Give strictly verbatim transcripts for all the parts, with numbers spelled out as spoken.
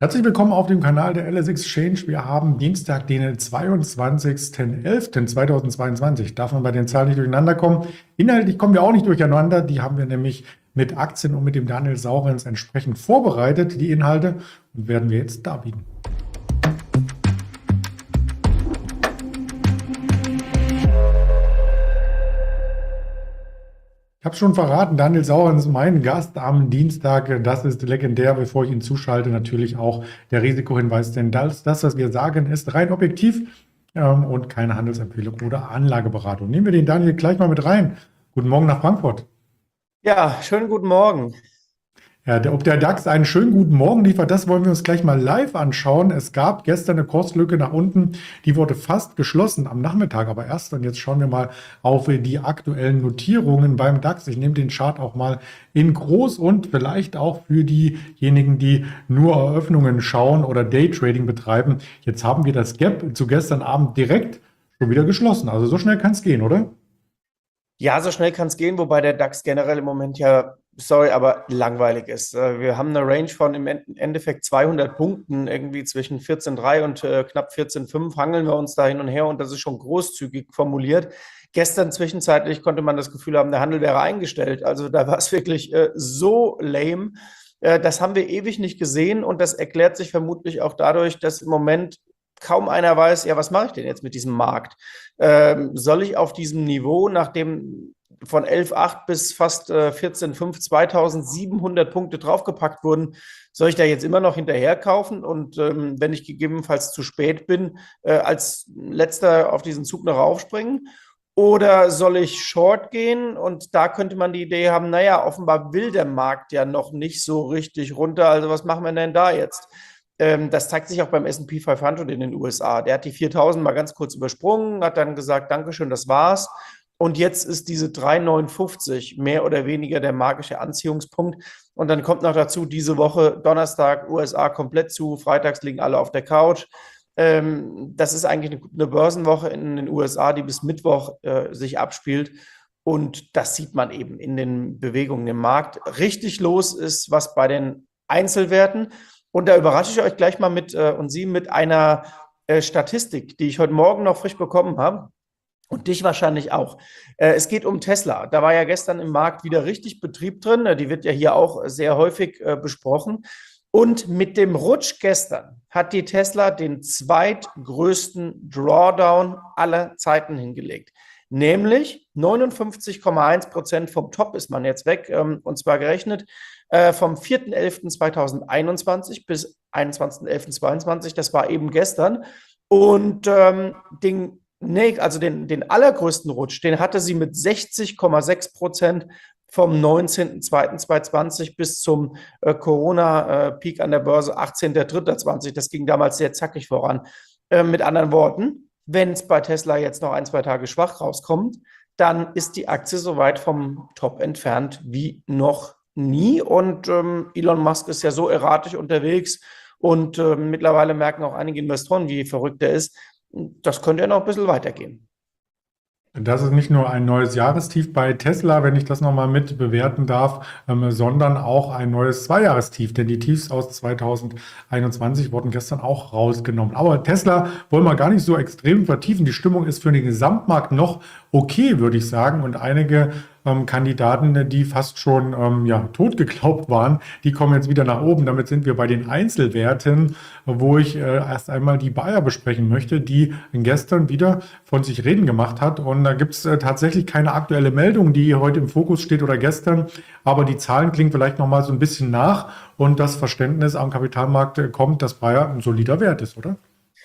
Herzlich willkommen auf dem Kanal der L S Exchange. Wir haben Dienstag, den zweiundzwanzigsten elften zweitausendzweiundzwanzig. Darf man bei den Zahlen nicht durcheinander kommen? Inhaltlich kommen wir auch nicht durcheinander. Die haben wir nämlich mit Aktien und mit dem Daniel Saurens entsprechend vorbereitet, die Inhalte, und werden wir jetzt darbieten. Ich habe schon verraten, Daniel Saurens, mein Gast am Dienstag. Das ist legendär. Bevor ich ihn zuschalte, natürlich auch der Risikohinweis, denn das, das was wir sagen, ist rein objektiv ähm, und keine Handelsempfehlung oder Anlageberatung. Nehmen wir den Daniel gleich mal mit rein. Guten Morgen nach Frankfurt. Ja, schönen guten Morgen. Ja, der, ob der DAX einen schönen guten Morgen liefert, das wollen wir uns gleich mal live anschauen. Es gab gestern eine Kurslücke nach unten, die wurde fast geschlossen, am Nachmittag aber erst. Und jetzt schauen wir mal auf die aktuellen Notierungen beim DAX. Ich nehme den Chart auch mal in groß und vielleicht auch für diejenigen, die nur Eröffnungen schauen oder Daytrading betreiben. Jetzt haben wir das Gap zu gestern Abend direkt schon wieder geschlossen. Also so schnell kann es gehen, oder? Ja, so schnell kann es gehen, wobei der DAX generell im Moment ja, sorry, aber langweilig ist. Äh, Wir haben eine Range von im En- Endeffekt zweihundert Punkten, irgendwie zwischen vierzehn Komma drei und äh, knapp vierzehn Komma fünf hangeln wir uns da hin und her, und das ist schon großzügig formuliert. Gestern zwischenzeitlich konnte man das Gefühl haben, der Handel wäre eingestellt. Also da war es wirklich äh, so lame. Äh, das haben wir ewig nicht gesehen, und das erklärt sich vermutlich auch dadurch, dass im Moment kaum einer weiß, ja, was mache ich denn jetzt mit diesem Markt? Ähm, soll ich auf diesem Niveau, nachdem von elf Komma acht bis fast äh, vierzehn Komma fünf zweitausendsiebenhundert Punkte draufgepackt wurden, soll ich da jetzt immer noch hinterher kaufen? Und ähm, wenn ich gegebenenfalls zu spät bin, äh, als letzter auf diesen Zug noch aufspringen? Oder soll ich Short gehen? Und da könnte man die Idee haben, naja, offenbar will der Markt ja noch nicht so richtig runter. Also was machen wir denn da jetzt? Ähm, das zeigt sich auch beim S und P fünfhundert in den U S A. Der hat die viertausend mal ganz kurz übersprungen, hat dann gesagt, Dankeschön, das war's. Und jetzt ist diese drei Komma neunundfünfzig mehr oder weniger der magische Anziehungspunkt. Und dann kommt noch dazu, diese Woche Donnerstag U S A komplett zu, freitags liegen alle auf der Couch. Ähm, das ist eigentlich eine, eine Börsenwoche in den U S A, die bis Mittwoch äh, sich abspielt. Und das sieht man eben in den Bewegungen im Markt. Richtig los ist was bei den Einzelwerten. Und da überrasche ich euch gleich mal mit äh, und Sie mit einer äh, Statistik, die ich heute Morgen noch frisch bekommen habe. Und dich wahrscheinlich auch. Äh, es geht um Tesla. Da war ja gestern im Markt wieder richtig Betrieb drin. Die wird ja hier auch sehr häufig äh, besprochen. Und mit dem Rutsch gestern hat die Tesla den zweitgrößten Drawdown aller Zeiten hingelegt. Nämlich neunundfünfzig Komma eins Prozent vom Top ist man jetzt weg, ähm, und zwar gerechnet äh, vom vierten elften zweitausendeinundzwanzig bis einundzwanzigsten elften zweiundzwanzig. Das war eben gestern. Und ähm, den Nee, also den, den allergrößten Rutsch, den hatte sie mit sechzig Komma sechs Prozent vom neunzehnten zweiten zweitausendzwanzig bis zum äh, Corona-Peak an der Börse achtzehnten dritten zweitausendzwanzig. Das ging damals sehr zackig voran. Äh, mit anderen Worten, wenn es bei Tesla jetzt noch ein, zwei Tage schwach rauskommt, dann ist die Aktie so weit vom Top entfernt wie noch nie. Und ähm, Elon Musk ist ja so erratisch unterwegs, und äh, mittlerweile merken auch einige Investoren, wie verrückt er ist. Das könnte ja noch ein bisschen weitergehen. Das ist nicht nur ein neues Jahrestief bei Tesla, wenn ich das nochmal mit bewerten darf, ähm, sondern auch ein neues Zweijahrestief, denn die Tiefs aus zweitausendeinundzwanzig wurden gestern auch rausgenommen. Aber Tesla wollen wir gar nicht so extrem vertiefen. Die Stimmung ist für den Gesamtmarkt noch okay, würde ich sagen. Und einige ähm, Kandidaten, die fast schon ähm, ja, tot geglaubt waren, die kommen jetzt wieder nach oben. Damit sind wir bei den Einzelwerten, wo ich äh, erst einmal die Bayer besprechen möchte, die gestern wieder von sich reden gemacht hat. Und da gibt es äh, tatsächlich keine aktuelle Meldung, die heute im Fokus steht oder gestern. Aber die Zahlen klingen vielleicht noch mal so ein bisschen nach. Und das Verständnis am Kapitalmarkt äh, kommt, dass Bayer ein solider Wert ist, oder?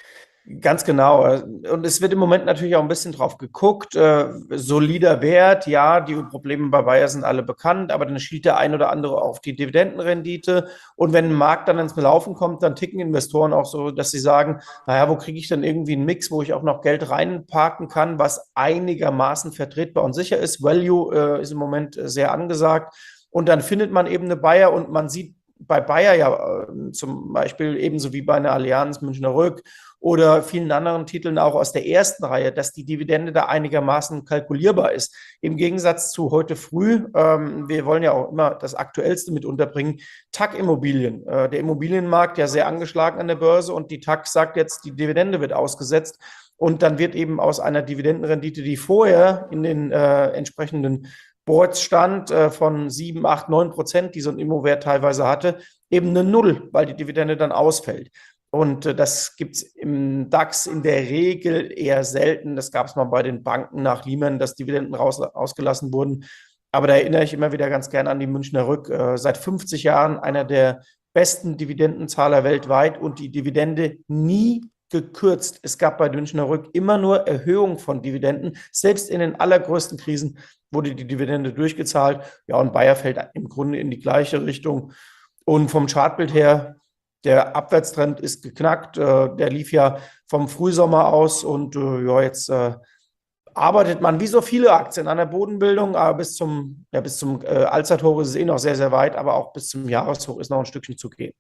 Ganz genau. Und es wird im Moment natürlich auch ein bisschen drauf geguckt. Äh, solider Wert, ja, die Probleme bei Bayer sind alle bekannt, aber dann schielt der ein oder andere auf die Dividendenrendite. Und wenn ein Markt dann ins Laufen kommt, dann ticken Investoren auch so, dass sie sagen, naja, wo kriege ich denn irgendwie einen Mix, wo ich auch noch Geld reinparken kann, was einigermaßen vertretbar und sicher ist. Value äh, ist im Moment sehr angesagt. Und dann findet man eben eine Bayer, und man sieht bei Bayer ja äh, zum Beispiel ebenso wie bei einer Allianz, Münchner Rück oder vielen anderen Titeln auch aus der ersten Reihe, dass die Dividende da einigermaßen kalkulierbar ist. Im Gegensatz zu heute früh, ähm, wir wollen ja auch immer das Aktuellste mit unterbringen, T A C-Immobilien. Äh, der Immobilienmarkt ja sehr angeschlagen an der Börse und die T A C sagt jetzt, die Dividende wird ausgesetzt. Und dann wird eben aus einer Dividendenrendite, die vorher in den äh, entsprechenden Boards stand, äh, von sieben, acht, neun Prozent, die so ein Immowert teilweise hatte, eben eine Null, weil die Dividende dann ausfällt. Und äh, das gibt es im DAX in der Regel eher selten. Das gab es mal bei den Banken nach Lehman, dass Dividenden raus, ausgelassen wurden. Aber da erinnere ich immer wieder ganz gerne an die Münchner Rück. Äh, seit fünfzig Jahren einer der besten Dividendenzahler weltweit und die Dividende nie gekürzt. Es gab bei Münchner Rück immer nur Erhöhung von Dividenden. Selbst in den allergrößten Krisen wurde die Dividende durchgezahlt. Ja, und Bayer fällt im Grunde in die gleiche Richtung. Und vom Chartbild her, der Abwärtstrend ist geknackt. Äh, der lief ja vom Frühsommer aus und äh, ja, jetzt äh, arbeitet man wie so viele Aktien an der Bodenbildung, aber bis zum, ja, bis zum äh, Allzeithoch ist es eh noch sehr, sehr weit, aber auch bis zum Jahreshoch ist noch ein Stückchen zu gehen.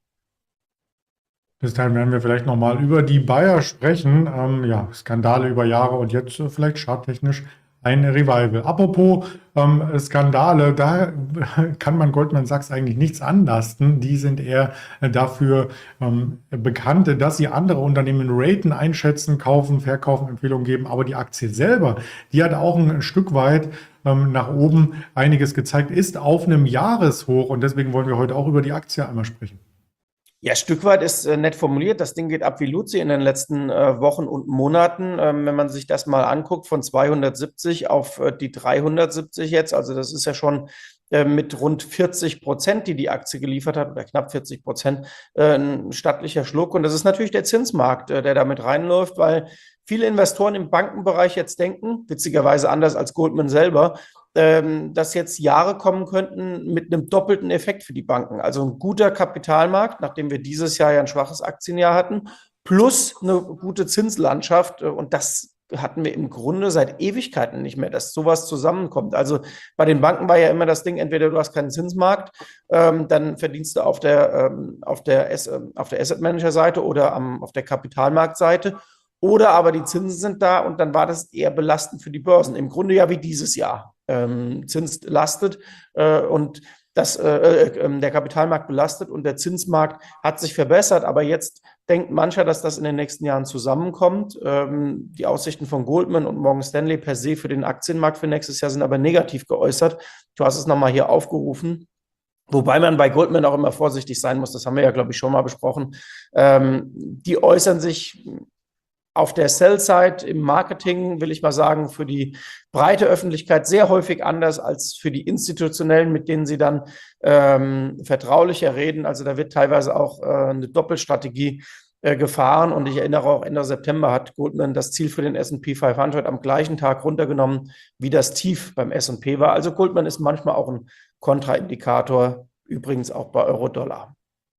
Bis dahin werden wir vielleicht nochmal über die Bayer sprechen. Ähm, ja, Skandale über Jahre und jetzt äh, vielleicht charttechnisch ein Revival. Apropos ähm, Skandale, da kann man Goldman Sachs eigentlich nichts anlasten. Die sind eher äh, dafür ähm, bekannt, dass sie andere Unternehmen raten, einschätzen, kaufen, verkaufen, Empfehlungen geben. Aber die Aktie selber, die hat auch ein Stück weit ähm, nach oben einiges gezeigt, ist auf einem Jahreshoch. Und deswegen wollen wir heute auch über die Aktie einmal sprechen. Ja, Stück weit ist äh, nett formuliert. Das Ding geht ab wie Luzi in den letzten äh, Wochen und Monaten. Ähm, wenn man sich das mal anguckt, von zweihundertsiebzig auf äh, die dreihundertsiebzig jetzt, also das ist ja schon äh, mit rund vierzig Prozent, die die Aktie geliefert hat, oder knapp vierzig Prozent, äh, ein stattlicher Schluck. Und das ist natürlich der Zinsmarkt, äh, der damit reinläuft, weil viele Investoren im Bankenbereich jetzt denken, witzigerweise anders als Goldman selber, dass jetzt Jahre kommen könnten mit einem doppelten Effekt für die Banken. Also ein guter Kapitalmarkt, nachdem wir dieses Jahr ja ein schwaches Aktienjahr hatten, plus eine gute Zinslandschaft. Und das hatten wir im Grunde seit Ewigkeiten nicht mehr, dass sowas zusammenkommt. Also bei den Banken war ja immer das Ding, entweder du hast keinen Zinsmarkt, ähm, dann verdienst du auf der, ähm, auf der, auf der Asset Manager Seite oder am, auf der Kapitalmarktseite. Oder aber die Zinsen sind da und dann war das eher belastend für die Börsen. Im Grunde ja wie dieses Jahr. Ähm, Zins lastet äh, und das, äh, äh, der Kapitalmarkt belastet und der Zinsmarkt hat sich verbessert. Aber jetzt denkt mancher, dass das in den nächsten Jahren zusammenkommt. Ähm, die Aussichten von Goldman und Morgan Stanley per se für den Aktienmarkt für nächstes Jahr sind aber negativ geäußert. Du hast es nochmal hier aufgerufen. Wobei man bei Goldman auch immer vorsichtig sein muss. Das haben wir ja, glaube ich, schon mal besprochen. Ähm, die äußern sich auf der Sell-Side im Marketing, will ich mal sagen, für die breite Öffentlichkeit sehr häufig anders als für die institutionellen, mit denen sie dann ähm, vertraulicher reden. Also da wird teilweise auch äh, eine Doppelstrategie äh, gefahren. Und ich erinnere auch, Ende September hat Goldman das Ziel für den S und P fünfhundert am gleichen Tag runtergenommen, wie das Tief beim S und P war. Also Goldman ist manchmal auch ein Kontraindikator, übrigens auch bei Euro-Dollar.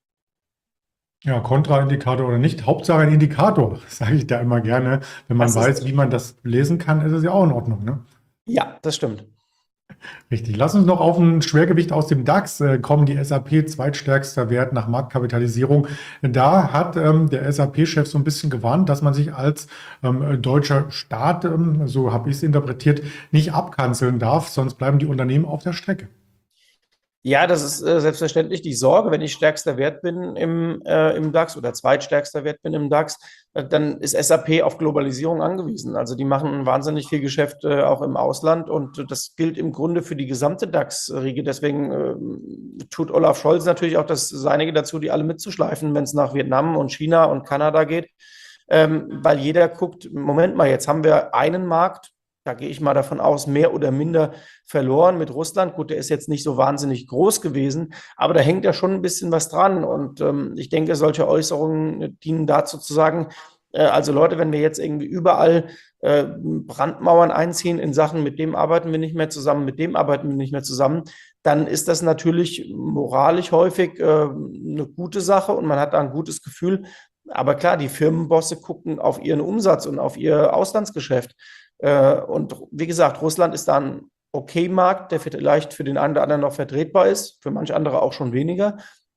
Ja, Kontraindikator oder nicht, Hauptsache ein Indikator, sage ich da immer gerne. Wenn man Das ist- weiß, wie man das lesen kann, ist es ja auch in Ordnung, ne? Ja, das stimmt. Richtig. Lass uns noch auf ein Schwergewicht aus dem DAX äh, kommen. Die S A P, zweitstärkster Wert nach Marktkapitalisierung. Da hat ähm, der S A P-Chef so ein bisschen gewarnt, dass man sich als ähm, deutscher Staat, ähm, so habe ich es interpretiert, nicht abkanzeln darf, sonst bleiben die Unternehmen auf der Strecke. Ja, das ist äh, selbstverständlich die Sorge. Wenn ich stärkster Wert bin im, äh, im DAX oder zweitstärkster Wert bin im DAX, äh, dann ist S A P auf Globalisierung angewiesen. Also die machen wahnsinnig viel Geschäft äh, auch im Ausland und äh, das gilt im Grunde für die gesamte DAX-Riege. Deswegen äh, tut Olaf Scholz natürlich auch das Seinige dazu, die alle mitzuschleifen, wenn es nach Vietnam und China und Kanada geht. Ähm, weil jeder guckt, Moment mal, jetzt haben wir einen Markt, da gehe ich mal davon aus, mehr oder minder verloren mit Russland. Gut, der ist jetzt nicht so wahnsinnig groß gewesen, aber da hängt ja schon ein bisschen was dran. Und ähm, ich denke, solche Äußerungen dienen dazu zu sagen, äh, also Leute, wenn wir jetzt irgendwie überall äh, Brandmauern einziehen in Sachen, mit dem arbeiten wir nicht mehr zusammen, mit dem arbeiten wir nicht mehr zusammen, dann ist das natürlich moralisch häufig äh, eine gute Sache und man hat da ein gutes Gefühl. Aber klar, die Firmenbosse gucken auf ihren Umsatz und auf ihr Auslandsgeschäft. Und wie gesagt, Russland ist da ein okay Markt, der vielleicht für den einen oder anderen noch vertretbar ist, für manche andere auch schon weniger.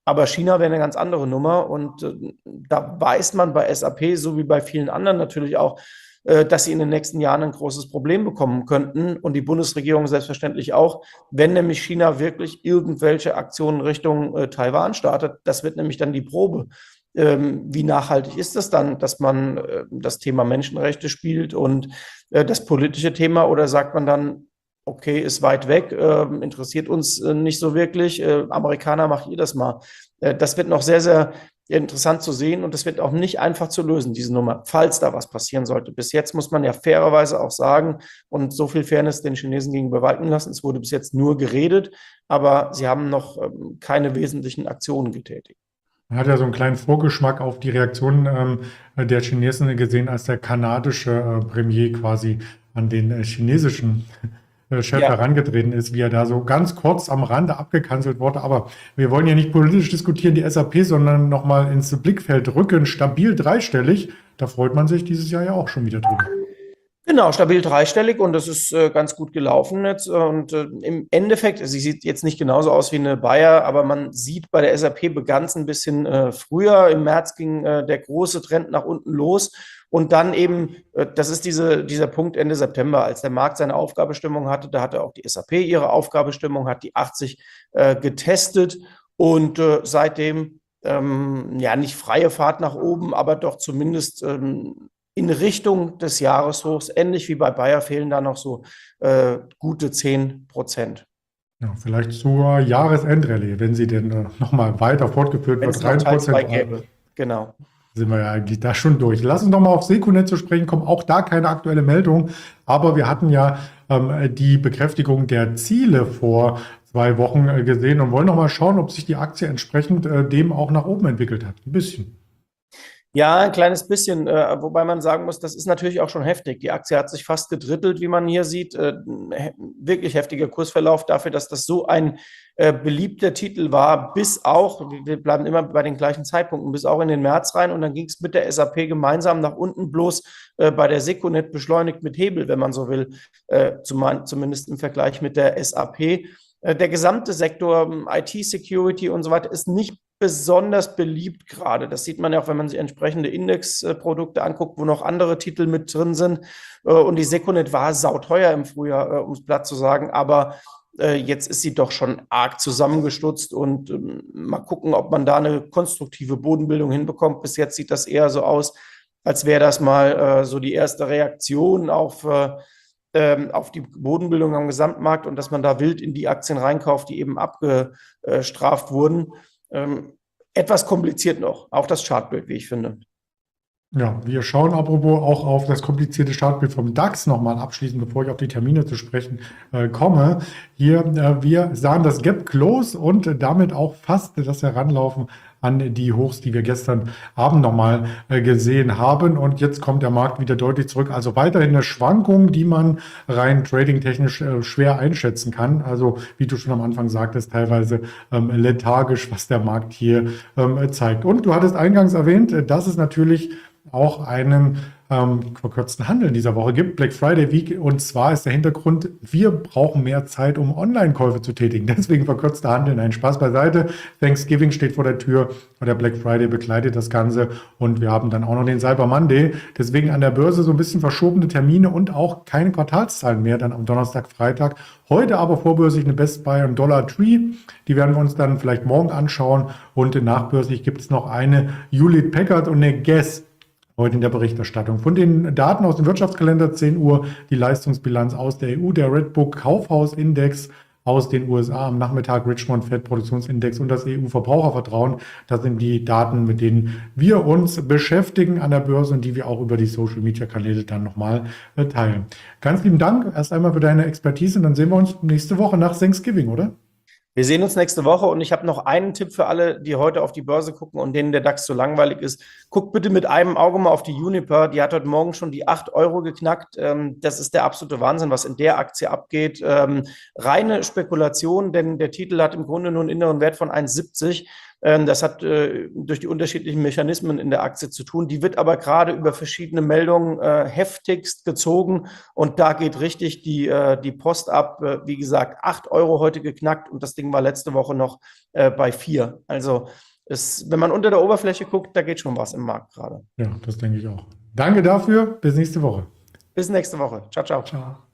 Aber China wäre eine ganz andere Nummer und äh, da weiß man bei S A P, so wie bei vielen anderen natürlich auch, äh, dass sie in den nächsten Jahren ein großes Problem bekommen könnten und die Bundesregierung selbstverständlich auch, wenn nämlich China wirklich irgendwelche Aktionen Richtung äh, Taiwan startet. Das wird nämlich dann die Probe. Ähm, wie nachhaltig ist das dann, dass man äh, das Thema Menschenrechte spielt und äh, das politische Thema, oder sagt man dann, okay, ist weit weg, äh, interessiert uns äh, nicht so wirklich, äh, Amerikaner, macht ihr das mal. Äh, das wird noch sehr, sehr interessant zu sehen und das wird auch nicht einfach zu lösen, diese Nummer, falls da was passieren sollte. Bis jetzt muss man ja fairerweise auch sagen und so viel Fairness den Chinesen gegenüber walten lassen, es wurde bis jetzt nur geredet, aber sie haben noch ähm, keine wesentlichen Aktionen getätigt. Man hat ja so einen kleinen Vorgeschmack auf die Reaktion ähm, der Chinesen gesehen, als der kanadische äh, Premier quasi an den äh, chinesischen äh, Chef Ja. herangetreten ist, wie er da so ganz kurz am Rande abgekanzelt wurde. Aber wir wollen ja nicht politisch diskutieren, die S A P, sondern nochmal ins Blickfeld rücken, stabil dreistellig. Da freut man sich dieses Jahr ja auch schon wieder drüber. Genau, stabil dreistellig und das ist äh, ganz gut gelaufen jetzt. Und äh, im Endeffekt, sie sieht jetzt nicht genauso aus wie eine Bayer, aber man sieht, bei der S A P begann es ein bisschen äh, früher. Im März ging äh, der große Trend nach unten los. Und dann eben, äh, das ist diese, dieser Punkt Ende September, als der Markt seine Aufgabestimmung hatte, da hatte auch die S A P ihre Aufgabestimmung, hat die achtzig äh, getestet und äh, seitdem ähm, ja nicht freie Fahrt nach oben, aber doch zumindest ähm, in Richtung des Jahreshochs. Ähnlich wie bei Bayer fehlen da noch so äh, gute zehn Prozent. Ja, vielleicht zur Jahresendrallye, wenn sie denn äh, nochmal weiter fortgeführt Wenn wird. es noch Teil zwei drei Prozent gäbe. Genau. sind wir ja eigentlich da schon durch. Lass uns doch mal auf Secunet zu sprechen kommen. Auch da keine aktuelle Meldung. Aber wir hatten ja ähm, die Bekräftigung der Ziele vor zwei Wochen äh, gesehen und wollen noch mal schauen, ob sich die Aktie entsprechend äh, dem auch nach oben entwickelt hat. Ein bisschen. Ja, ein kleines bisschen, äh, wobei man sagen muss, das ist natürlich auch schon heftig. Die Aktie hat sich fast gedrittelt, wie man hier sieht. Äh, he wirklich heftiger Kursverlauf dafür, dass das so ein äh, beliebter Titel war, bis auch, wir bleiben immer bei den gleichen Zeitpunkten, bis auch in den März rein und dann ging es mit der S A P gemeinsam nach unten, bloß äh, bei der Secunet beschleunigt mit Hebel, wenn man so will, äh, zum, zumindest im Vergleich mit der S A P. Äh, der gesamte Sektor I T-Security und so weiter ist nicht besonders beliebt gerade. Das sieht man ja auch, wenn man sich entsprechende Indexprodukte anguckt, wo noch andere Titel mit drin sind. Und die Secunet war sauteuer im Frühjahr, um es platt zu sagen, aber jetzt ist sie doch schon arg zusammengestutzt und mal gucken, ob man da eine konstruktive Bodenbildung hinbekommt. Bis jetzt sieht das eher so aus, als wäre das mal so die erste Reaktion auf auf die Bodenbildung am Gesamtmarkt und dass man da wild in die Aktien reinkauft, die eben abgestraft wurden. Ähm, etwas kompliziert noch, auch das Chartbild, wie ich finde. Ja, wir schauen apropos auch auf das komplizierte Chartbild vom DAX nochmal abschließend, bevor ich auf die Termine zu sprechen äh, komme. Hier, äh, wir sahen das Gap Close und äh, damit auch fast das Heranlaufen an die Hochs, die wir gestern Abend nochmal äh, gesehen haben. Und jetzt kommt der Markt wieder deutlich zurück. Also weiterhin eine Schwankung, die man rein tradingtechnisch äh, schwer einschätzen kann. Also wie du schon am Anfang sagtest, teilweise ähm, lethargisch, was der Markt hier ähm, zeigt. Und du hattest eingangs erwähnt, äh, dass es natürlich auch einen ähm, verkürzten Handel in dieser Woche gibt, Black Friday Week. Und zwar ist der Hintergrund, wir brauchen mehr Zeit, um Online-Käufe zu tätigen. Deswegen verkürzter Handel. Nein, Spaß beiseite. Thanksgiving steht vor der Tür und der Black Friday begleitet das Ganze. Und wir haben dann auch noch den Cyber Monday. Deswegen an der Börse so ein bisschen verschobene Termine und auch keine Quartalszahlen mehr dann am Donnerstag, Freitag. Heute aber vorbörslich eine Best Buy und Dollar Tree. Die werden wir uns dann vielleicht morgen anschauen. Und nachbörslich gibt es noch eine Hewlett Packard und eine Guess heute in der Berichterstattung. Von den Daten aus dem Wirtschaftskalender zehn Uhr, die Leistungsbilanz aus der E U, der Redbook Kaufhausindex aus den U S A am Nachmittag, Richmond Fed Produktionsindex und das E U-Verbrauchervertrauen. Das sind die Daten, mit denen wir uns beschäftigen an der Börse und die wir auch über die Social-Media-Kanäle dann nochmal teilen. Ganz lieben Dank erst einmal für deine Expertise und dann sehen wir uns nächste Woche nach Thanksgiving, oder? Wir sehen uns nächste Woche und ich habe noch einen Tipp für alle, die heute auf die Börse gucken und denen der DAX so langweilig ist. Guckt bitte mit einem Auge mal auf die Uniper. Die hat heute Morgen schon die acht Euro geknackt. Das ist der absolute Wahnsinn, was in der Aktie abgeht. Reine Spekulation, denn der Titel hat im Grunde nur einen inneren Wert von eins Komma siebzig. Ähm, das hat äh, durch die unterschiedlichen Mechanismen in der Aktie zu tun. Die wird aber gerade über verschiedene Meldungen äh, heftigst gezogen und da geht richtig die, äh, die Post ab. Äh, wie gesagt, acht Euro heute geknackt und das Ding war letzte Woche noch äh, bei vier. Also es, wenn man unter der Oberfläche guckt, da geht schon was im Markt gerade. Ja, das denke ich auch. Danke dafür. Bis nächste Woche. Bis nächste Woche. Ciao, ciao. Ciao.